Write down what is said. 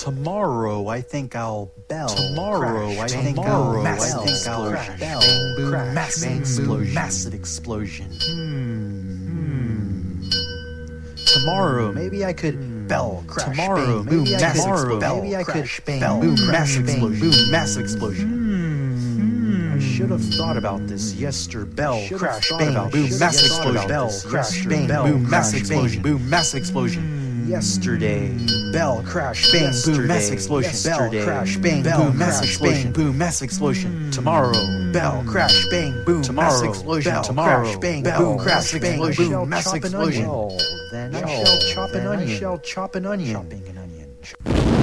Tomorrow, I think I'll bell. Tomorrow, Crash. I think Tomorrow, I'll I think I'll crash. bell. Bang, boom, Crash. massive Bang, explosion. boom, massive explosion. Tomorrow, maybe I could bell. Crash. Tomorrow, bang, maybe I could bell. Maybe I could Crash. Bang, bell. boom, Crash. massive Bang, explosion. boom, massive explosion. I should have thought about this yesterday. Bell. Crash. Bang, boom, massive explosion. Bell. Crash. Bang, boom, massive explosion. Boom, massive explosion. Yesterday, bell crash, bang, boom, massive explosion. Bell crash, bang, boom, massive explosion. Boom, massive explosion. Tomorrow, bell crash, bang, boom, massive explosion. Tomorrow, bang, boom, crash, bang, boom, massive explosion. Then I shall chop an onion. Chopping an onion.